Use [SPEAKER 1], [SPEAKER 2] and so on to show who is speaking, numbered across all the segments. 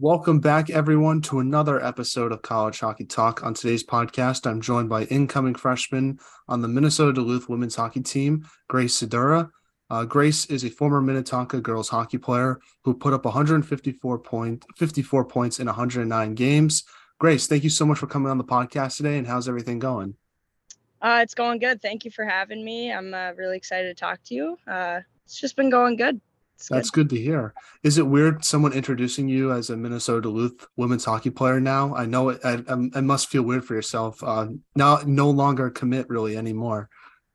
[SPEAKER 1] Welcome back, everyone, to another episode of College Hockey Talk. On today's podcast, I'm joined by incoming freshman on the Minnesota Duluth women's hockey team, Grace Sidura. Grace is a former Minnetonka girls hockey player who put up 54 points in 109 games. Grace, thank you so much for coming on the podcast today. And how's everything going?
[SPEAKER 2] It's going good. Thank you for having me. I'm really excited to talk to you. It's just been going good. It's
[SPEAKER 1] That's
[SPEAKER 2] good.
[SPEAKER 1] good to hear. Is it weird someone introducing you as a Minnesota Duluth women's hockey player now? I know it must feel weird for yourself. Now, no longer commit really anymore.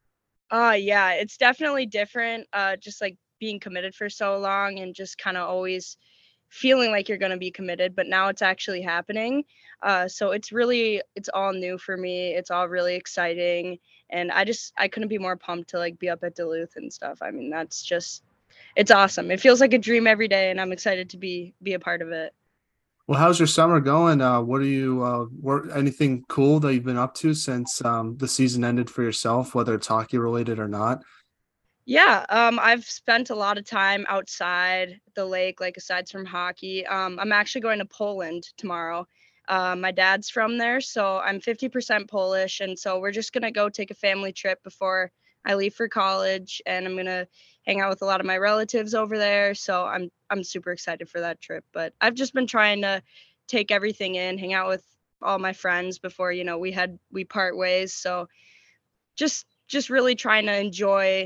[SPEAKER 2] Yeah, it's definitely different. Just like being committed for so long and just kind of always feeling like you're going to be committed, but now it's actually happening. So it's all new for me. It's all really exciting. And I couldn't be more pumped to like be up at Duluth and stuff. I mean, it's awesome. It feels like a dream every day and I'm excited to be a part of it.
[SPEAKER 1] Well, how's your summer going? What are you anything cool that you've been up to since the season ended for yourself, whether it's hockey related or not?
[SPEAKER 2] Yeah, I've spent a lot of time outside the lake, like aside from hockey. I'm actually going to Poland tomorrow. My dad's from there, so I'm 50% Polish, and so we're just gonna go take a family trip before I leave for college, and I'm gonna hang out with a lot of my relatives over there. So I'm super excited for that trip. But I've just been trying to take everything in, hang out with all my friends before we part ways. So just really trying to enjoy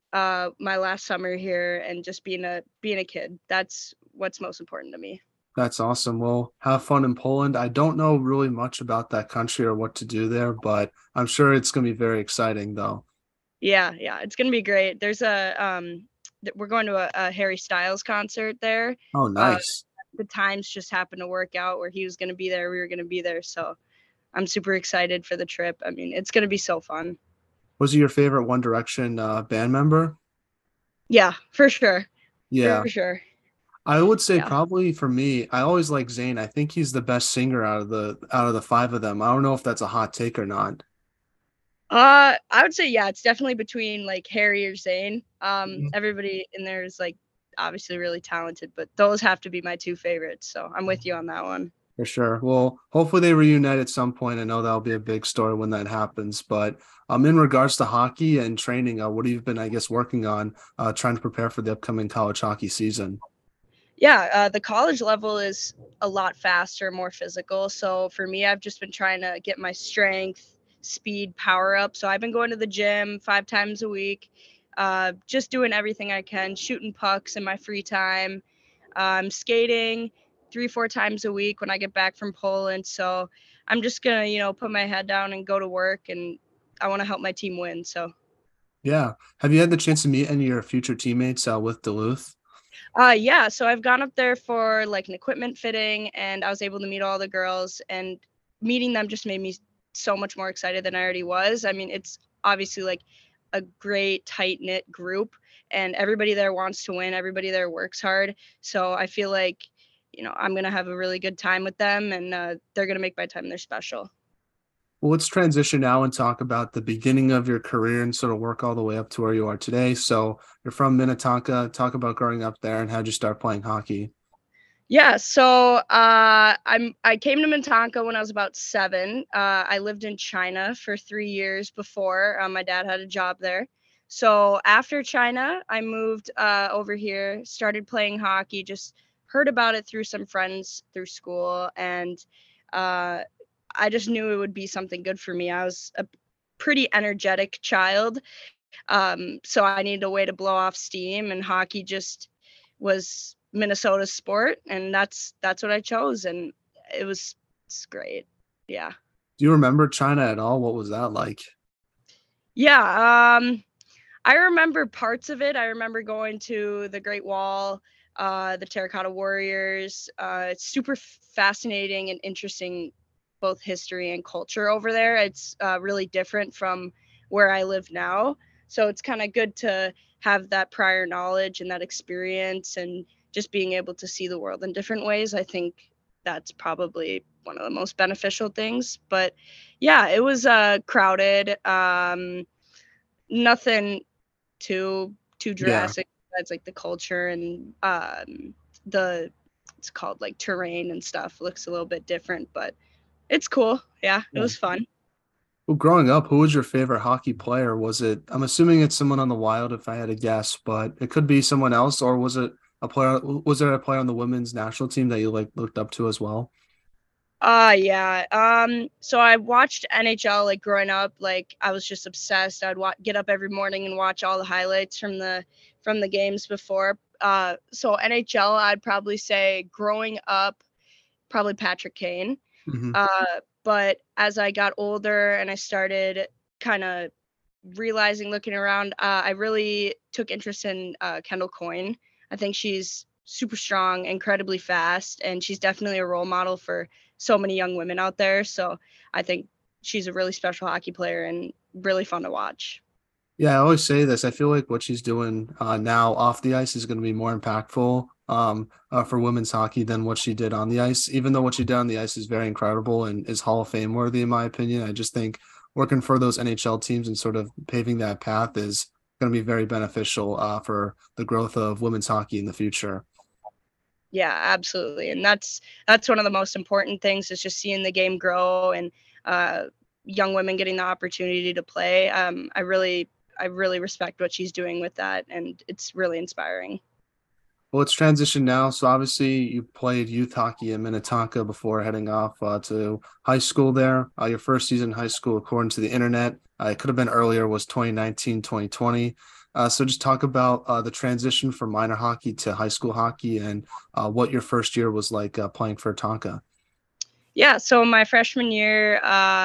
[SPEAKER 2] my last summer here and just being a kid. That's what's most important to me.
[SPEAKER 1] That's awesome. Well, have fun in Poland. I don't know really much about that country or what to do there, but I'm sure it's going to be very exciting though.
[SPEAKER 2] Yeah, it's gonna be great. We're going to a Harry Styles concert there.
[SPEAKER 1] Oh,
[SPEAKER 2] Uh,
[SPEAKER 1] nice.
[SPEAKER 2] the times just happened to work out where he was gonna be there, we were gonna be there. So I'm super excited for the trip. I mean, it's gonna be so fun.
[SPEAKER 1] Was he your favorite One Direction band member?
[SPEAKER 2] Yeah, for sure,
[SPEAKER 1] Yeah.
[SPEAKER 2] for sure.
[SPEAKER 1] I would say
[SPEAKER 2] Yeah.
[SPEAKER 1] probably for me, I always like Zayn. I think he's the best singer out of the five of them. I don't know if that's a hot take or not.
[SPEAKER 2] I would say yeah, it's definitely between like Harry or Zayn.
[SPEAKER 1] Mhm.
[SPEAKER 2] Everybody in there is like obviously really talented, but those have to be my two favorites. So I'm with you on that one.
[SPEAKER 1] For sure. Well, hopefully they reunite at some point. I know that'll be a big story when that happens. But in regards to hockey and training, what have you been, I guess, working on trying to prepare for the upcoming college hockey season?
[SPEAKER 2] Yeah, the college level is a lot faster, more physical. So for me, I've just been trying to get my strength, speed, power up. So I've been going to the gym 5 times a week, just doing everything I can, shooting pucks in my free time. Skating 3, 4 times a week when I get back from Poland. So I'm just gonna, put my head down and go to work, and I want to help my team win. So
[SPEAKER 1] Yeah. Have you had the chance to meet any of your future teammates with Duluth?
[SPEAKER 2] yeah, so I've gone up there for like an equipment fitting, and I was able to meet all the girls, and meeting them just made me so much more excited than I already was. I mean, it's obviously like a great tight knit group, and everybody there wants to win. Everybody there works hard. So I feel like, I'm gonna have a really good time with them, and they're gonna make my time there special.
[SPEAKER 1] Well, let's transition now and talk about the beginning of your career and sort of work all the way up to where you are today. So you're from Minnetonka. Talk about growing up there and how'd you start playing hockey?
[SPEAKER 2] Yeah, so I came to Minnetonka when I was about 7. I lived in China for 3 years before. My dad had a job there. So after China, I moved over here, started playing hockey, just heard about it through some friends through school, and uh, I just knew it would be something good for me. I was a pretty energetic child, so I needed a way to blow off steam, and hockey just was Minnesota's sport, and that's what I chose, and it's great. Yeah.
[SPEAKER 1] Do you remember China at all? What was that like?
[SPEAKER 2] Yeah, I remember parts of it. I remember going to the Great Wall, the Terracotta Warriors. It's super fascinating and interesting, both history and culture over there. It's really different from where I live now. So it's kind of good to have that prior knowledge and that experience and just being able to see the world in different ways. I think that's probably one of the most beneficial things. But yeah, it was crowded. Nothing too
[SPEAKER 1] Yeah.
[SPEAKER 2] drastic. That's like the culture and the it's called, like terrain and stuff. Looks a little bit different, but it's cool. Yeah, it
[SPEAKER 1] Yeah.
[SPEAKER 2] was fun.
[SPEAKER 1] Well, growing up, who was your favorite hockey player? Was it, I'm assuming it's someone on the Wild if I had to guess, but it could be someone else, or was there a player on the women's national team that you like looked up to as well?
[SPEAKER 2] Yeah. So I watched NHL like growing up. Like I was just obsessed. Get up every morning and watch all the highlights from the games before. So NHL, I'd probably say growing up, probably Patrick Kane.
[SPEAKER 1] Hmm.
[SPEAKER 2] But as I got older and I started kind of realizing, looking around, I really took interest in Kendall Coyne. I think she's super strong, incredibly fast, and she's definitely a role model for so many young women out there. So I think she's a really special hockey player and really fun to watch.
[SPEAKER 1] Yeah, I always say this. I feel like what she's doing now off the ice is going to be more impactful for women's hockey than what she did on the ice. Even though what she did on the ice is very incredible and is Hall of Fame worthy, in my opinion, I just think working for those NHL teams and sort of paving that path is going to be very beneficial for the growth of women's hockey in the future.
[SPEAKER 2] Yeah, absolutely. And that's one of the most important things is just seeing the game grow and uh, young women getting the opportunity to play. I really respect what she's doing with that, and it's really inspiring.
[SPEAKER 1] Well, it's transitioned now. So obviously, you played youth hockey in Minnetonka before heading off to high school there. Your first season in high school, according to the internet, it could have been earlier, was 2019, 2020. So just talk about the transition from minor hockey to high school hockey and what your first year was like playing for Tonka.
[SPEAKER 2] Yeah, so my freshman year,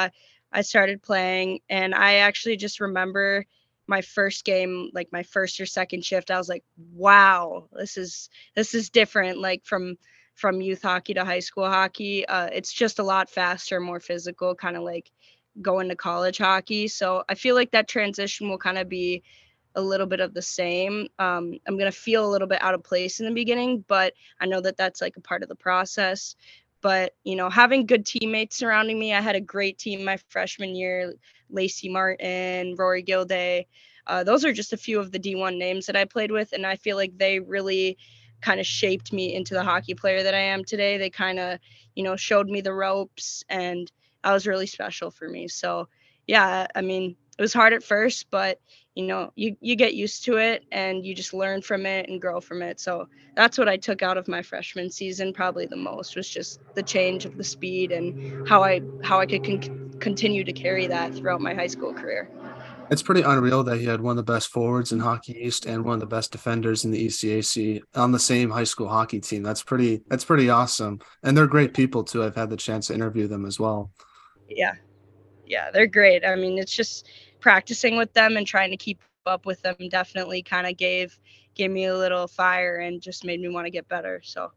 [SPEAKER 2] I started playing, and I actually just remember my first game, like my first or second shift. I was like, "Wow, this is different." Like from youth hockey to high school hockey, it's just a lot faster, more physical, kind of like going to college hockey. So I feel like that transition will kind of be a little bit of the same. I'm gonna feel a little bit out of place in the beginning, but I know that that's like a part of the process. But you know, having good teammates surrounding me, I had a great team my freshman year. Lacey Martin, Rory Gilday. Those are just a few of the D1 names that I played with, and I feel like they really kind of shaped me into the hockey player that I am today. They kind of, you know, showed me the ropes, and that was really special for me. So, yeah, I mean, it was hard at first, but you know, you get used to it and you just learn from it and grow from it. So that's what I took out of my freshman season probably the most was just the change of the speed and how I could continue to carry that throughout my high school career.
[SPEAKER 1] It's pretty unreal that he had one of the best forwards in Hockey East and one of the best defenders in the ECAC on the same high school hockey team. That's pretty awesome. And they're great people too. I've had the chance to interview them as well.
[SPEAKER 2] Yeah. Yeah, they're great. I mean, it's just practicing with them and trying to keep up with them definitely kind of gave me a little fire and just made me want to get better. So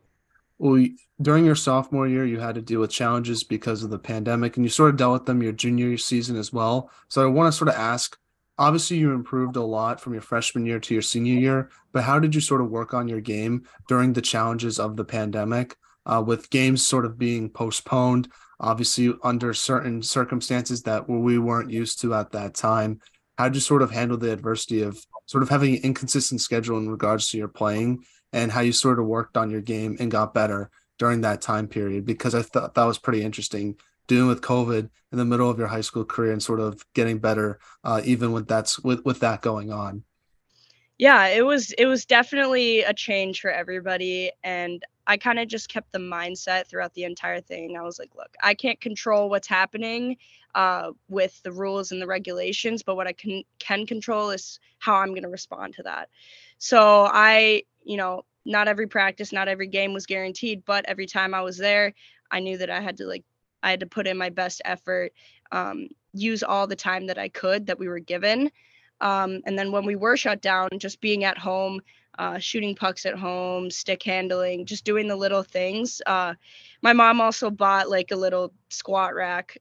[SPEAKER 1] Well, during your sophomore year, you had to deal with challenges because of the pandemic, and you sort of dealt with them your junior season as well. So I want to sort of ask, obviously you improved a lot from your freshman year to your senior year, but how did you sort of work on your game during the challenges of the pandemic, with games sort of being postponed, obviously under certain circumstances that we weren't used to at that time? How did you sort of handle the adversity of sort of having an inconsistent schedule in regards to your playing? And how you sort of worked on your game and got better during that time period, because I thought that was pretty interesting dealing with COVID in the middle of your high school career and sort of getting better, even with that going on.
[SPEAKER 2] yeah, it was definitely a change for everybody, and I kind of just kept the mindset throughout the entire thing. I was like, look, I can't control what's happening with the rules and the regulations, but what I can control is how I'm going to respond to that. So I, you know, not every practice, not every game was guaranteed, but every time I was there, I knew that I had to put in my best effort, use all the time that I could that we were given, and then when we were shut down, just being at home, shooting pucks at home, stick handling, just doing the little things. My mom also bought like a little squat rack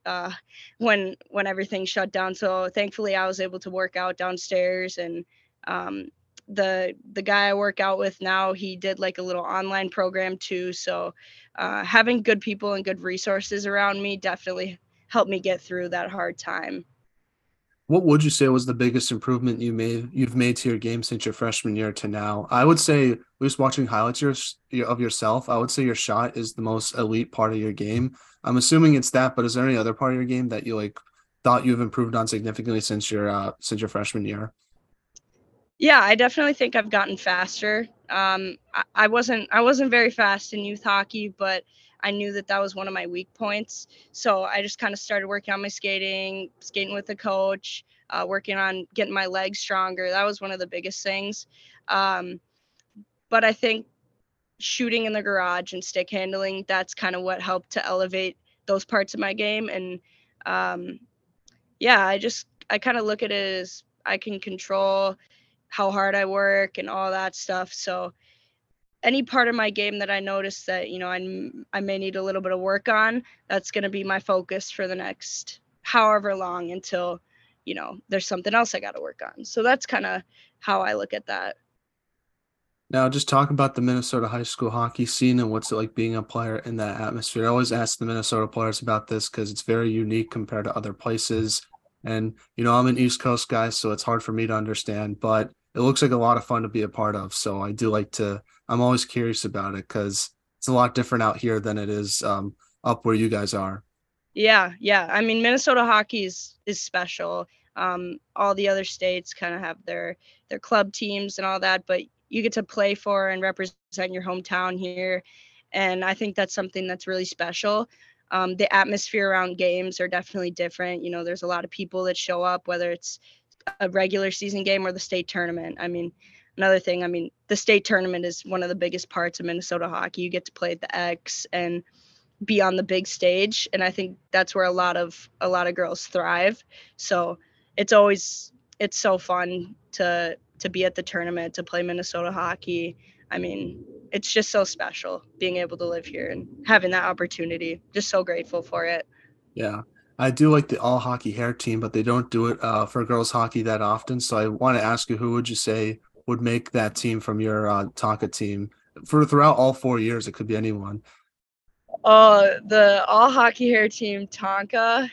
[SPEAKER 2] when everything shut down. So thankfully, I was able to work out downstairs. And um, the guy I work out with now, he did like a little online program too. So having good people and good resources around me definitely helped me get through that hard time.
[SPEAKER 1] What would you say was the biggest improvement you've made to your game since your freshman year to now? I would say, at least watching highlights of yourself, I would say your shot is the most elite part of your game. I'm assuming it's that, but is there any other part of your game that you like thought you've improved on significantly since your freshman year?
[SPEAKER 2] Yeah, I definitely think I've gotten faster. I wasn't very fast in youth hockey, but I knew that that was one of my weak points. So I just kind of started working on my skating with the coach, working on getting my legs stronger. That was one of the biggest things. Um, but I think shooting in the garage and stick handling, that's kind of what helped to elevate those parts of my game. And um, yeah, I kind of look at it as I can control how hard I work and all that stuff. So any part of my game that I notice that, I may need a little bit of work on, that's going to be my focus for the next however long until, there's something else I got to work on. So that's kind of how I look at that.
[SPEAKER 1] Now, just talk about the Minnesota high school hockey scene and what's it like being a player in that atmosphere. I always ask the Minnesota players about this because it's very unique compared to other places. And, I'm an East Coast guy, so it's hard for me to understand, but it looks like a lot of fun to be a part of. So I'm always curious about it because it's a lot different out here than it is up where you guys are.
[SPEAKER 2] Yeah, yeah. I mean, Minnesota hockey is special. All the other states kind of have their club teams and all that, but you get to play for and represent your hometown here, and I think that's something that's really special. The atmosphere around games are definitely different. There's a lot of people that show up, whether it's a regular season game or the state tournament. I mean, another thing, I mean, the state tournament is one of the biggest parts of Minnesota hockey. You get to play at the X and be on the big stage, and I think that's where a lot of girls thrive. So it's so fun to be at the tournament, to play Minnesota hockey. I mean, it's just so special being able to live here and having that opportunity. Just so grateful for it.
[SPEAKER 1] Yeah. I do like the all hockey hair team, but they don't do it for girls hockey that often. So I want to ask you, who would you say would make that team from your Tonka team for throughout all 4 years? It could be anyone.
[SPEAKER 2] The all hockey hair team, Tonka.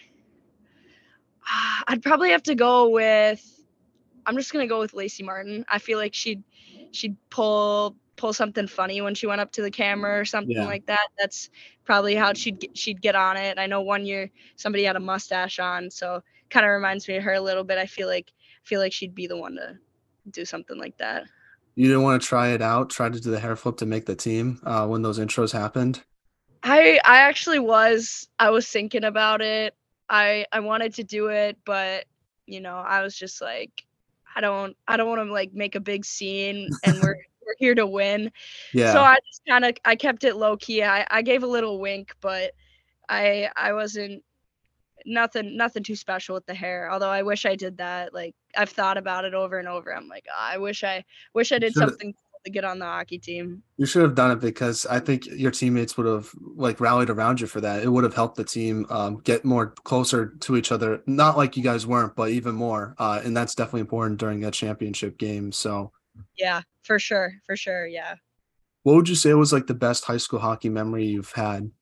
[SPEAKER 2] I'd probably have to go with. I'm just gonna go with Lacey Martin. I feel like she'd pull something funny when she went up to the camera or something
[SPEAKER 1] Yeah.
[SPEAKER 2] like that. That's probably how she'd get on it. I know one year somebody had a mustache on, so kind of reminds me of her a little bit. I feel like she'd be the one to do something like that.
[SPEAKER 1] You didn't want to try it out, try to do the hair flip to make the team when those intros happened.
[SPEAKER 2] I was thinking about it. I wanted to do it, but I was just like, I don't want to like make a big scene, and we're here to win. So
[SPEAKER 1] Yeah.
[SPEAKER 2] I kept it low key. I gave a little wink, but I wasn't nothing too special with the hair. Although I wish I did that. Like, I've thought about it over and over. I'm like, "Ah, I wish I
[SPEAKER 1] You
[SPEAKER 2] did
[SPEAKER 1] should
[SPEAKER 2] something cool to get on the hockey team."
[SPEAKER 1] you should have done it because I think your teammates would have like rallied around you for that. It would have helped the team get more closer to each other. Not like you guys weren't, but even more. And that's definitely important during a championship game. So
[SPEAKER 2] Yeah, for sure, for sure. Yeah.
[SPEAKER 1] what would you say was like the best high school hockey memory you've had?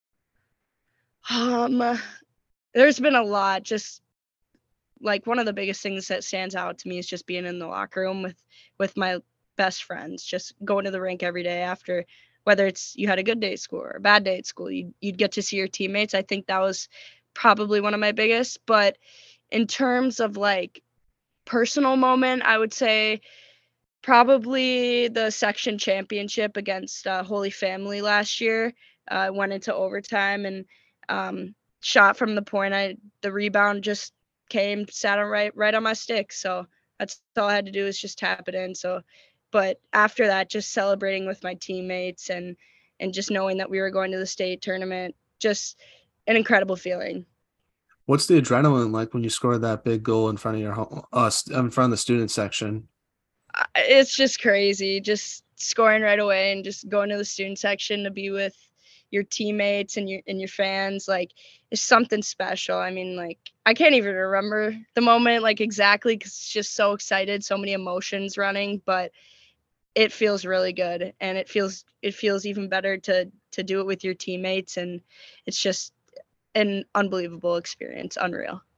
[SPEAKER 2] Um, there's been a lot. Just like one of the biggest things that stands out to me is just being in the locker room with my best friends, just going to the rink every day after, whether it's you had a good day at school or a bad day at school, you'd get to see your teammates. I think that was probably one of my biggest. But in terms of like personal moment, I would say probably the section championship against Holy Family last year. Went into overtime and um, shot from the point. The rebound just came, sat on right on my stick. So that's all I had to do is just tap it in. So, but after that, just celebrating with my teammates and just knowing that we were going to the state tournament, just an incredible feeling.
[SPEAKER 1] What's the adrenaline like when you score that big goal in front of your home, in front of the student section?
[SPEAKER 2] It's just crazy, just scoring right away and just going to the student section to be with your teammates and your fans. Like, it's something special. I mean, like, I can't even remember the moment like exactly because it's just so excited, so many emotions running, but it feels really good, and it feels even better to do it with your teammates, and it's just an unbelievable experience, unreal.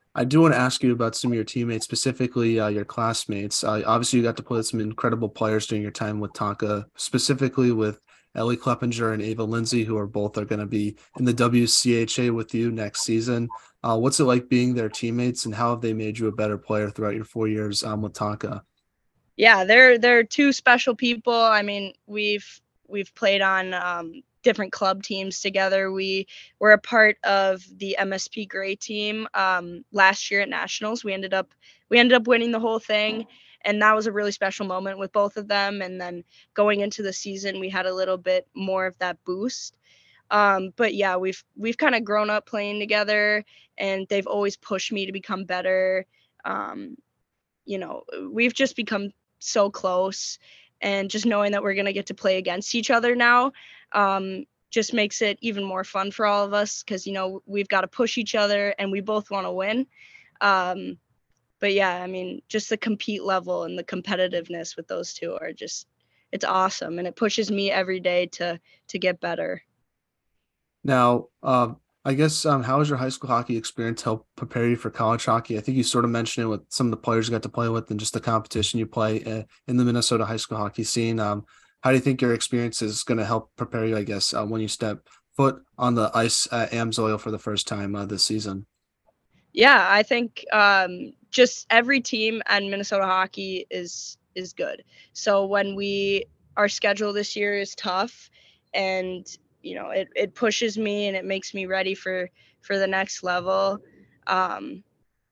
[SPEAKER 1] I do want to ask you about some of your teammates, specifically your classmates. Obviously, you got to play with some incredible players during your time with Tonka, specifically with Ellie Kleppinger and Ava Lindsay, who are both are going to be in the WCHA with you next season. What's it like being their teammates, and how have they made you a better player throughout your 4 years with Tonka?
[SPEAKER 2] Yeah, they're two special people. I mean, we've played on different club teams together. We were a part of the MSP Gray team last year at nationals. We ended up winning the whole thing, and that was a really special moment with both of them. And then going into the season, we had a little bit more of that boost. But yeah, we've kind of grown up playing together, and they've always pushed me to become better. Um, we've just become so close, and just knowing that we're going to get to play against each other now just makes it even more fun for all of us, because we've got to push each other and we both want to win. But yeah, I mean, just the compete level and the competitiveness with those two are just, it's awesome, and it pushes me every day to get better.
[SPEAKER 1] Now, I guess how has your high school hockey experience helped prepare you for college hockey? I think you sort of mentioned it with some of the players you got to play with and just the competition you play in the Minnesota high school hockey scene. How do you think your experience is going to help prepare you, I guess, when you step foot on the ice at Amsoil for the first time this season?
[SPEAKER 2] Yeah, I think just every team at Minnesota hockey is good. So when our schedule this year is tough, and it pushes me and it makes me ready for the next level. Um,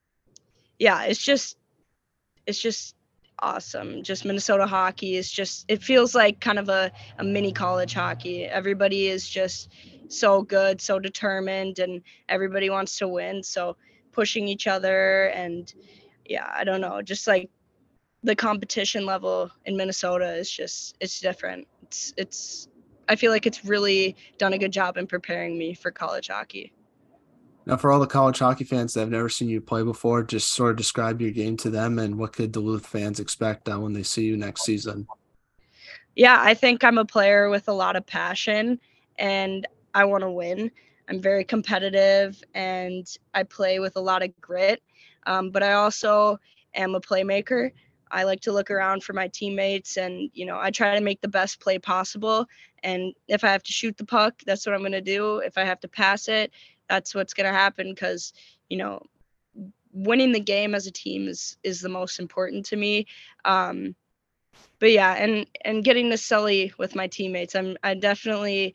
[SPEAKER 2] yeah, it's just awesome. Just Minnesota hockey is just, it feels like kind of a mini college hockey. Everybody is just so good, so determined, and everybody wants to win. So pushing each other, and yeah, I don't know, just like the competition level in Minnesota is just, it's different. It's I feel like it's really done a good job in preparing me for college hockey.
[SPEAKER 1] Now, for all the college hockey fans that have never seen you play before, just sort of describe your game to them and what could Duluth fans expect when they see you next season.
[SPEAKER 2] Yeah, I think I'm a player with a lot of passion, and I want to win. I'm very competitive, and I play with a lot of grit. But I also am a playmaker. I like to look around for my teammates, and I try to make the best play possible. And if I have to shoot the puck, that's what I'm going to do. If I have to pass it, that's what's going to happen, because you know winning the game as a team is the most important to me. Um, but yeah, and getting to sully with my teammates, I definitely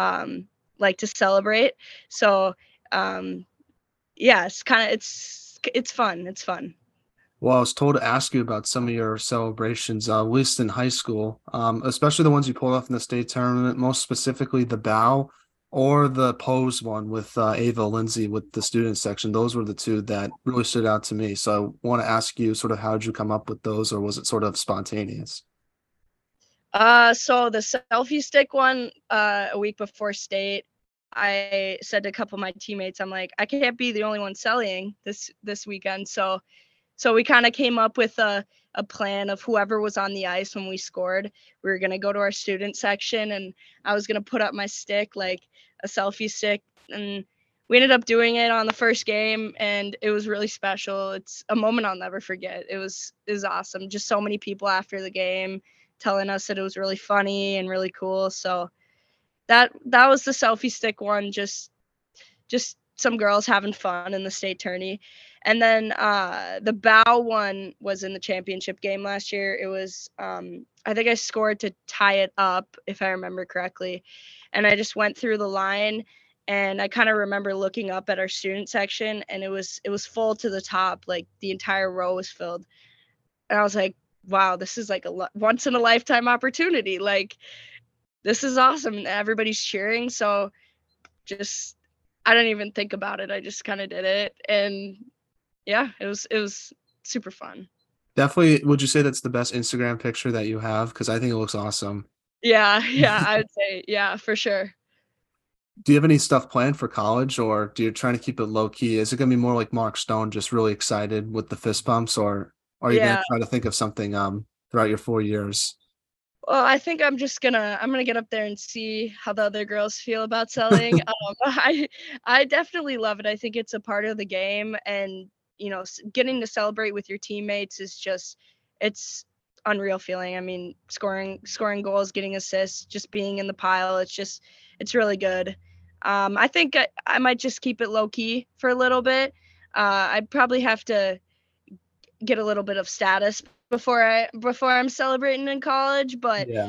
[SPEAKER 2] like to celebrate. So um, yeah, it's fun. It's fun.
[SPEAKER 1] Well, I was told to ask you about some of your celebrations, at least in high school, especially the ones you pulled off in the state tournament, most specifically the bow or the pose one with Ava Lindsay with the student section. Those were the two that really stood out to me. So I want to ask you sort of how did you come up with those, or was it sort of spontaneous?
[SPEAKER 2] So the selfie stick one, a week before state, I said to a couple of my teammates, I'm like, I can't be the only one selling this weekend. So we kind of came up with a plan of whoever was on the ice when we scored. We were going to go to our student section, and I was going to put up my stick, like a selfie stick. And we ended up doing it on the first game, and it was really special. It's a moment I'll never forget. It was awesome. Just so many people after the game telling us that it was really funny and really cool. So that was the selfie stick one. Just some girls having fun in the state tourney. And then the bow one was in the championship game last year. It was I think I scored to tie it up, if I remember correctly. And I just went through the line, and I kind of remember looking up at our student section, and it was full to the top, like the entire row was filled. And I was like, wow, this is like a once in a lifetime opportunity. Like, this is awesome. And everybody's cheering. So just, I didn't even think about it. I just kind of did it, and yeah, it was super fun.
[SPEAKER 1] Definitely, would you say that's the best Instagram picture that you have? Because I think it looks awesome.
[SPEAKER 2] Yeah, yeah, I would say, yeah, for sure.
[SPEAKER 1] Do you have any stuff planned for college, or do you trying to keep it low key? Is it going to be more like Mark Stone, just really excited with the fist bumps, or are you going
[SPEAKER 2] Yeah.
[SPEAKER 1] to try to think of something throughout your 4 years?
[SPEAKER 2] Well, I think I'm gonna get up there and see how the other girls feel about selling. I definitely love it. I think it's a part of the game, and getting to celebrate with your teammates is just, it's unreal feeling. I mean, scoring goals, getting assists, just being in the pile, it's really good. I think I might just keep it low key for a little bit. I'd probably have to get a little bit of status before I'm celebrating in college, but
[SPEAKER 1] Yeah.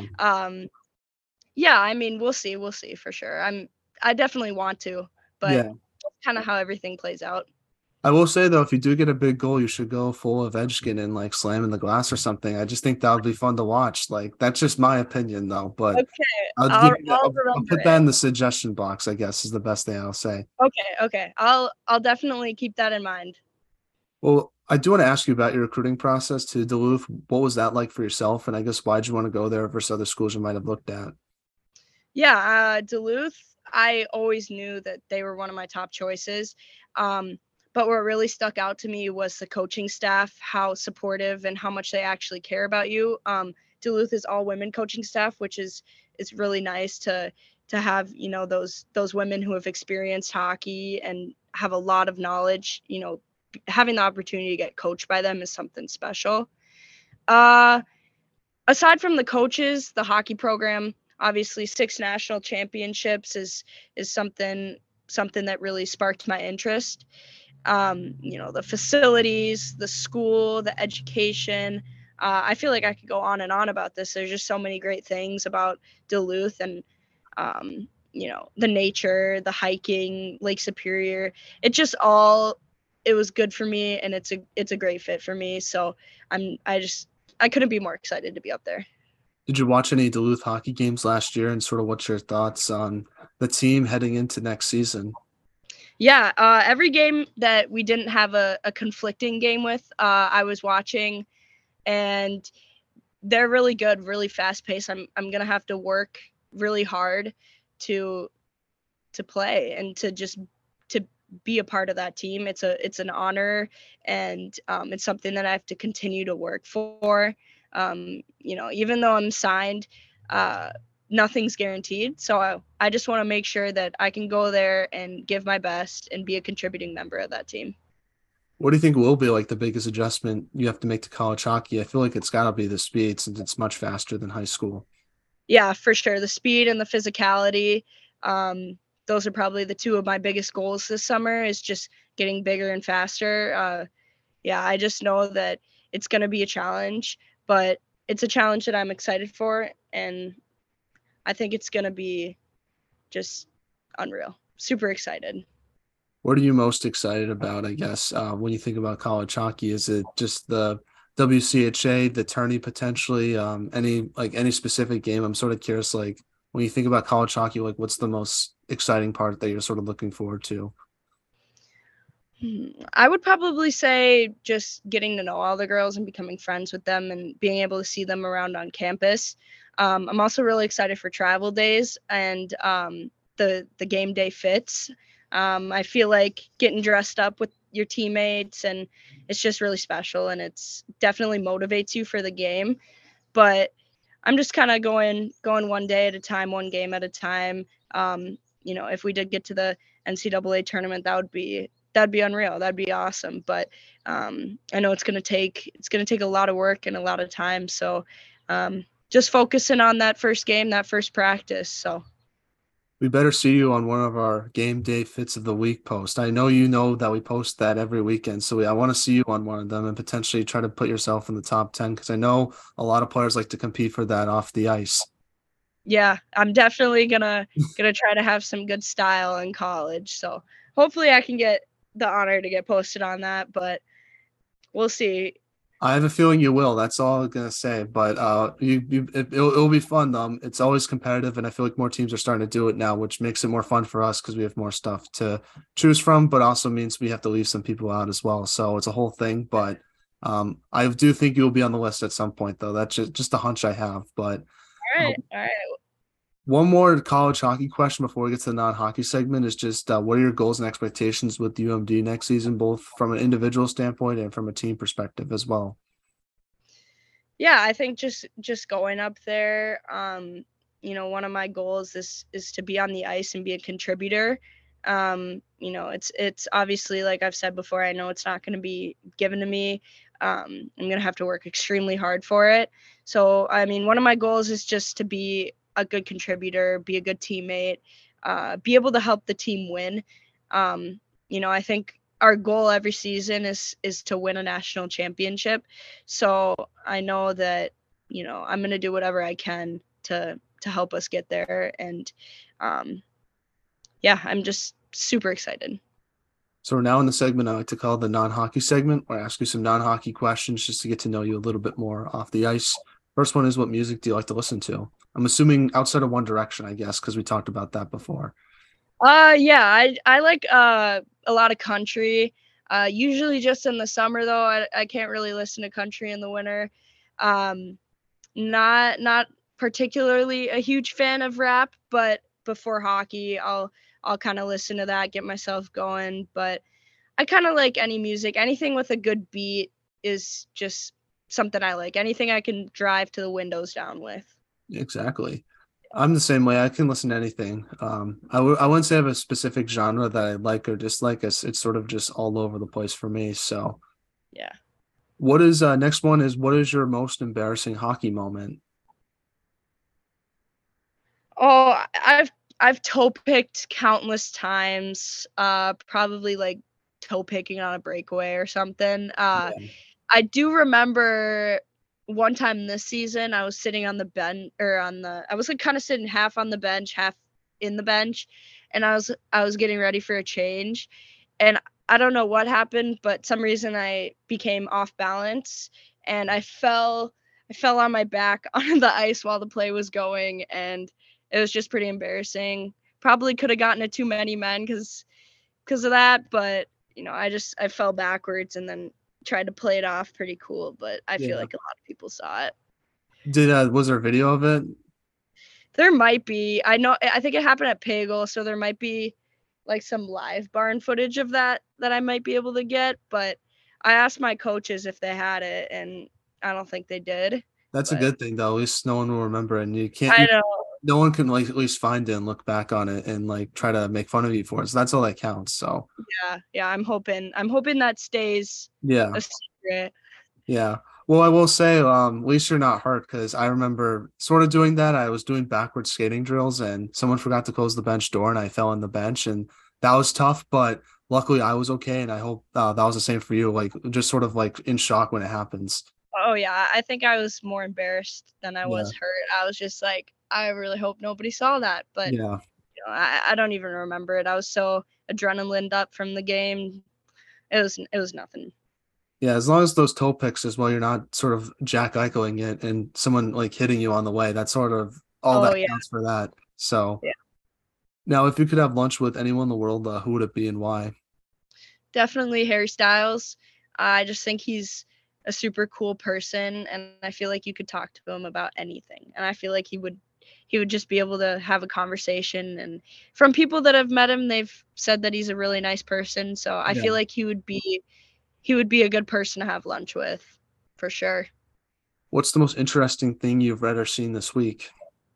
[SPEAKER 2] yeah, I mean, we'll see for sure. I definitely want to, but
[SPEAKER 1] Yeah.
[SPEAKER 2] kind of how everything plays out.
[SPEAKER 1] I will say though, if you do get a big goal, you should go full Ovechkin and like slam in the glass or something. I just think that would be fun to watch. Like that's just my opinion though, but
[SPEAKER 2] Okay,
[SPEAKER 1] I'll give
[SPEAKER 2] I'll
[SPEAKER 1] I'll
[SPEAKER 2] remember
[SPEAKER 1] put that
[SPEAKER 2] it.
[SPEAKER 1] in the suggestion box, I guess is the best thing I'll say.
[SPEAKER 2] Okay, I'll definitely keep that in mind.
[SPEAKER 1] Well, I do want to ask you about your recruiting process to Duluth. What was that like for yourself? And I guess why'd you want to go there versus other schools you might have looked at?
[SPEAKER 2] Yeah, Duluth, I always knew that they were one of my top choices. But what really stuck out to me was the coaching staff, how supportive and how much they actually care about you. Duluth is all women coaching staff, which is really nice to have, those women who have experienced hockey and have a lot of knowledge. Having the opportunity to get coached by them is something special. Uh, Aside from the coaches, the hockey program, obviously 6 national championships is something that really sparked my interest. The facilities, the school, the education. I feel like I could go on and on about this. There's just so many great things about Duluth and the nature, the hiking, Lake Superior. It just all it was good for me, and it's a great fit for me. So I couldn't be more excited to be up there.
[SPEAKER 1] Did you watch any Duluth hockey games last year and sort of what's your thoughts on the team heading into next season?
[SPEAKER 2] Yeah, every game that we didn't have a conflicting game with, I was watching, and they're really good, really fast paced. I'm gonna have to work really hard to play and to be a part of that team. It's an honor, and it's something that I have to continue to work for. Even though I'm signed, uh, nothing's guaranteed. So I just want to make sure that I can go there and give my best and be a contributing member of that team.
[SPEAKER 1] What do you think will be like the biggest adjustment you have to make to college hockey? I feel like it's got to be the speed since it's much faster than high school.
[SPEAKER 2] Yeah, for sure. The speed and the physicality. Those are probably the two of my biggest goals this summer is just getting bigger and faster. Yeah, I just know that it's going to be a challenge, but it's a challenge that I'm excited for. And I think it's going to be just unreal. Super excited.
[SPEAKER 1] What are you most excited about, I guess, when you think about college hockey? Is it just the WCHA, the tourney potentially, any specific game? I'm sort of curious, like when you think about college hockey, like what's the most exciting part that you're sort of looking forward to?
[SPEAKER 2] I would probably say just getting to know all the girls and becoming friends with them and being able to see them around on campus. I'm also really excited for travel days and the game day fits. I feel like getting dressed up with your teammates and it's just really special and it's definitely motivates you for the game. But I'm just kind of going one day at a time, one game at a time. If we did get to the NCAA tournament, that'd be unreal. That'd be awesome. But I know it's gonna take a lot of work and a lot of time. So just focusing on that first game, that first practice. So
[SPEAKER 1] We better see you on one of our game day fits of the week post. I know you know that we post that every weekend, so I want to see you on one of them and potentially try to put yourself in the top 10 because I know a lot of players like to compete for that off the ice.
[SPEAKER 2] yeah, I'm definitely gonna try to have some good style in college. So hopefully I can get the honor to get posted on that, but we'll see.
[SPEAKER 1] I have a feeling you will. That's all I'm gonna say. But it'll be fun. It's always competitive, and I feel like more teams are starting to do it now, which makes it more fun for us because we have more stuff to choose from. But also means we have to leave some people out as well. So it's a whole thing. But I do think you'll be on the list at some point, though. That's just a hunch I have. But
[SPEAKER 2] All right.
[SPEAKER 1] one more college hockey question before we get to the non-hockey segment is just what are your goals and expectations with UMD next season, both from an individual standpoint and from a team perspective as well?
[SPEAKER 2] Yeah, I think just going up there, one of my goals is to be on the ice and be a contributor. It's obviously, like I've said before, I know it's not going to be given to me. I'm going to have to work extremely hard for it. So, I mean, one of my goals is just to be a good contributor, be a good teammate, be able to help the team win. I think our goal every season is to win a national championship. So I know that, I'm going to do whatever I can to help us get there. And I'm just super excited.
[SPEAKER 1] So we're now in the segment I like to call the non-hockey segment, where I ask you some non-hockey questions just to get to know you a little bit more off the ice. First one is, what music do you like to listen to? I'm assuming outside of One Direction, I guess, because we talked about that before.
[SPEAKER 2] Yeah, I like a lot of country. Usually just in the summer though. I can't really listen to country in the winter. Um, not particularly a huge fan of rap, but before hockey, I'll kind of listen to that, get myself going. But I kind of like any music. Anything with a good beat is just something I like. Anything I can drive to the windows down with.
[SPEAKER 1] Exactly. I'm the same way. I can listen to anything. I wouldn't say I have a specific genre that I like or dislike. It's sort of just all over the place for me. So,
[SPEAKER 2] Yeah.
[SPEAKER 1] what is next one is, what is your most embarrassing hockey moment?
[SPEAKER 2] Oh, I've toe picked countless times. Probably like toe picking on a breakaway or something.
[SPEAKER 1] Yeah.
[SPEAKER 2] I do remember one time this season I was sitting on the bench, or I was like kind of sitting half on the bench, half in the bench, and I was getting ready for a change, and I don't know what happened, but some reason I became off balance and I fell on my back on the ice while the play was going, and it was just pretty embarrassing. Probably could have gotten it too many men because of that, but I fell backwards and then tried to play it off pretty cool, but I feel
[SPEAKER 1] Yeah.
[SPEAKER 2] like a lot of people saw it.
[SPEAKER 1] Did was there a video of it?
[SPEAKER 2] There might be. I think it happened at Pagel, so there might be like some live barn footage of that I might be able to get, but I asked my coaches if they had it and I don't think they did.
[SPEAKER 1] That's a
[SPEAKER 2] But
[SPEAKER 1] good thing though. At least no one will remember it, and
[SPEAKER 2] I know.
[SPEAKER 1] no one can like at least find it and look back on it and like try to make fun of you for it. So that's all that counts. So
[SPEAKER 2] Yeah, I'm hoping that stays
[SPEAKER 1] yeah.
[SPEAKER 2] a secret.
[SPEAKER 1] Yeah. Well, I will say, at least you're not hurt, because I remember sort of doing that. I was doing backward skating drills and someone forgot to close the bench door and I fell on the bench, and that was tough, but luckily I was okay. And I hope that was the same for you. Like, just sort of like in shock when it happens.
[SPEAKER 2] Oh yeah, I think I was more embarrassed than I
[SPEAKER 1] Yeah.
[SPEAKER 2] was hurt. I was just like, I really hope nobody saw that, but
[SPEAKER 1] Yeah.
[SPEAKER 2] I don't even remember it. I was so adrenaline up from the game. It was nothing.
[SPEAKER 1] Yeah. As long as those toe picks as well, you're not sort of Jack Eicheling it and someone like hitting you on the way. That's sort of all
[SPEAKER 2] Oh
[SPEAKER 1] that
[SPEAKER 2] yeah,
[SPEAKER 1] counts for that. So
[SPEAKER 2] yeah,
[SPEAKER 1] now, if you could have lunch with anyone in the world, who would it be and why?
[SPEAKER 2] definitely Harry Styles. I just think he's a super cool person, and I feel like you could talk to him about anything, and I feel like he would just be able to have a conversation. And from people that have met him, they've said that he's a really nice person. So I
[SPEAKER 1] Yeah.
[SPEAKER 2] feel like he would be a good person to have lunch with, for sure.
[SPEAKER 1] What's the most interesting thing you've read or seen this week?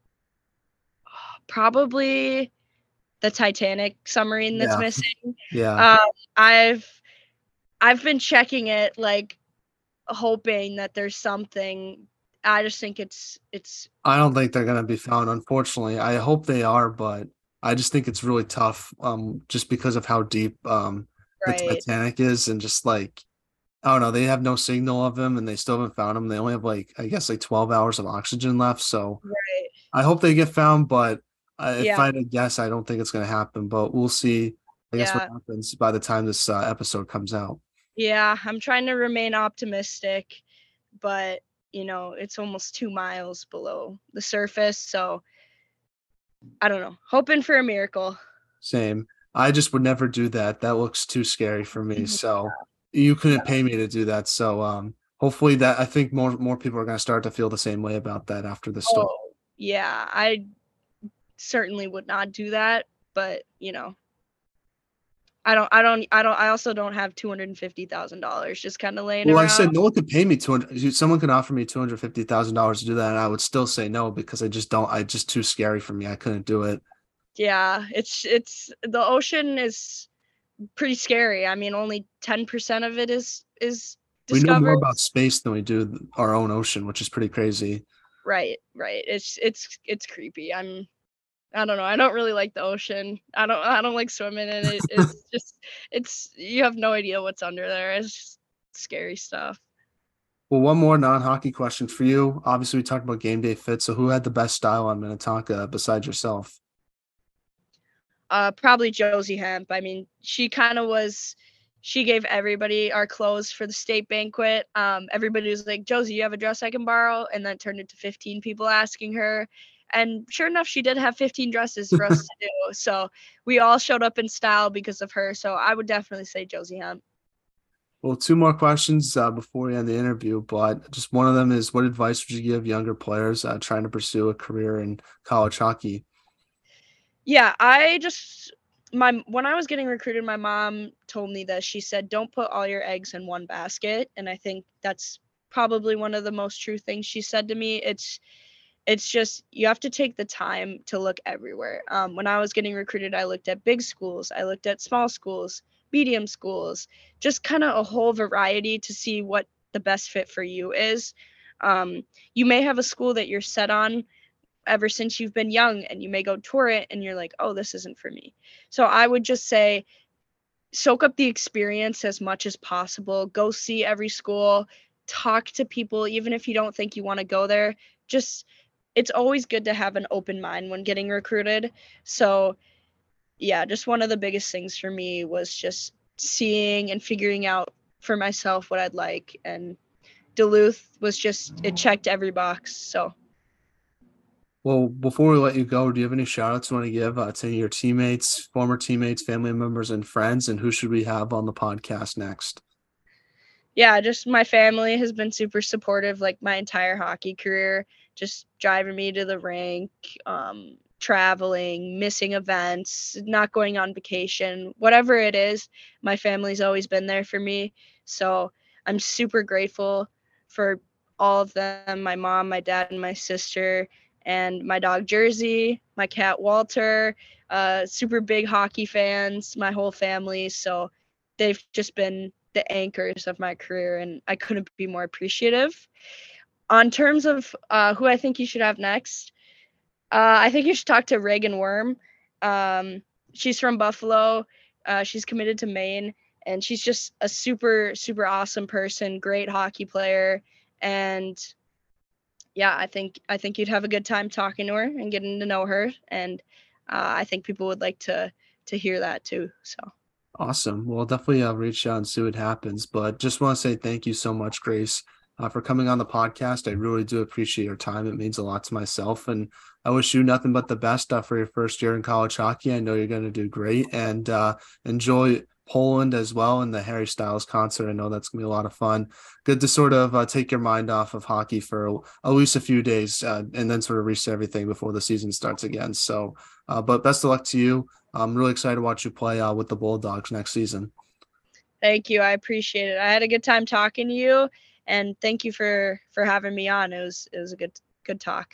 [SPEAKER 2] Probably the Titanic submarine that's
[SPEAKER 1] Yeah.
[SPEAKER 2] missing.
[SPEAKER 1] Yeah.
[SPEAKER 2] Um, I've I've been checking it, like hoping that there's something. I just think it's
[SPEAKER 1] I don't think they're gonna be found, unfortunately. I hope they are, but I just think it's really tough, just because of how deep the
[SPEAKER 2] right.
[SPEAKER 1] Titanic is, and just like I don't know, they have no signal of him and they still haven't found him. They only have like I guess like 12 hours of oxygen left. So
[SPEAKER 2] Right.
[SPEAKER 1] I hope they get found, but if
[SPEAKER 2] Yeah.
[SPEAKER 1] I had to guess, I don't think it's gonna happen. But we'll see, I guess, what
[SPEAKER 2] Yeah.
[SPEAKER 1] happens by the time this episode comes out.
[SPEAKER 2] Yeah. I'm trying to remain optimistic, but it's almost 2 miles below the surface. So I don't know. Hoping for a miracle.
[SPEAKER 1] Same. I just would never do that. That looks too scary for me.
[SPEAKER 2] Mhm.
[SPEAKER 1] So you couldn't pay me to do that. So hopefully that I think more people are gonna start to feel the same way about that after the story.
[SPEAKER 2] Oh, yeah. I certainly would not do that, but I also don't have $250,000 just kind of laying
[SPEAKER 1] Well, I
[SPEAKER 2] around.
[SPEAKER 1] said no one could pay me 200. Someone could offer me $250,000 to do that, and I would still say no because I just don't. I just too scary for me. I couldn't do it.
[SPEAKER 2] Yeah, it's the ocean is pretty scary. I mean, only 10% of it is
[SPEAKER 1] We know more
[SPEAKER 2] discovered.
[SPEAKER 1] about space than we do our own ocean, which is pretty crazy.
[SPEAKER 2] Right, right. It's creepy. I don't know. I don't really like the ocean. I don't like swimming in it. It's just it's you have no idea what's under there. It's just scary stuff.
[SPEAKER 1] Well, one more non-hockey question for you. Obviously, we talked about game day fit. So, who had the best style on Minnetonka besides yourself?
[SPEAKER 2] Probably Josie Hemp. I mean, she gave everybody our clothes for the state banquet. Everybody was like, Josie, you have a dress I can borrow? And then it turned into 15 people asking her. And sure enough, she did have 15 dresses for us to do. So we all showed up in style because of her. So I would definitely say Josie Hemp.
[SPEAKER 1] Well, two more questions before we end the interview, but just one of them is, what advice would you give younger players trying to pursue a career in college hockey?
[SPEAKER 2] Yeah, when I was getting recruited, my mom told me that she said, don't put all your eggs in one basket. And I think that's probably one of the most true things she said to me. It's just you have to take the time to look everywhere. When I was getting recruited, I looked at big schools, I looked at small schools, medium schools, just kind of a whole variety to see what the best fit for you is. You may have a school that you're set on ever since you've been young, and you may go tour it and you're like, oh, this isn't for me. So I would just say soak up the experience as much as possible. Go see every school, talk to people, even if you don't think you want to go there. Just it's always good to have an open mind when getting recruited. So yeah, just one of the biggest things for me was just seeing and figuring out for myself what I'd like. And Duluth was just, it checked every box. So
[SPEAKER 1] Well, before we let you go, do you have any shout outs you want to give to your teammates, former teammates, family members, and friends? And who should we have on the podcast next?
[SPEAKER 2] yeah, just my family has been super supportive, like my entire hockey career, just driving me to the rink, traveling, missing events, not going on vacation, whatever it is, my family's always been there for me. So I'm super grateful for all of them, my mom, my dad, and my sister, and my dog Jersey, my cat Walter, super big hockey fans, my whole family. So they've just been the anchors of my career, and I couldn't be more appreciative. On terms of who I think you should have next, I think you should talk to Reagan Worm. She's from Buffalo. She's committed to Maine, and she's just a super, super awesome person, great hockey player. And yeah, I think you'd have a good time talking to her and getting to know her. And I think people would like to hear that too. So.
[SPEAKER 1] Awesome. Well, definitely reach out and see what happens. But just want to say thank you so much, Grace, for coming on the podcast. I really do appreciate your time. It means a lot to myself. And I wish you nothing but the best for your first year in college hockey. I know you're going to do great, and enjoy Poland as well and the Harry Styles concert. I know that's going to be a lot of fun. Good to sort of take your mind off of hockey for at least a few days and then sort of reset everything before the season starts again. So, but best of luck to you. I'm really excited to watch you play with the Bulldogs next season.
[SPEAKER 2] Thank you. I appreciate it. I had a good time talking to you, and thank you for having me on. It was a good talk.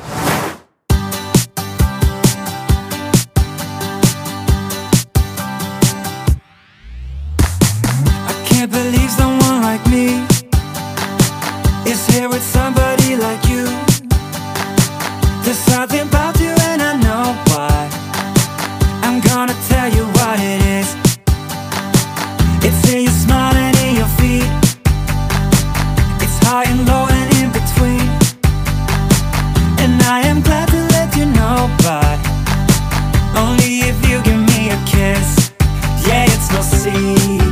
[SPEAKER 3] I can't believe someone like me is here with somebody like you. There's something about you and I know why. I'm gonna tell you what it is. It's in your smile and in your feet. It's high and low and in between. And I am glad to let you know, but only if you give me a kiss. Yeah, it's no secret.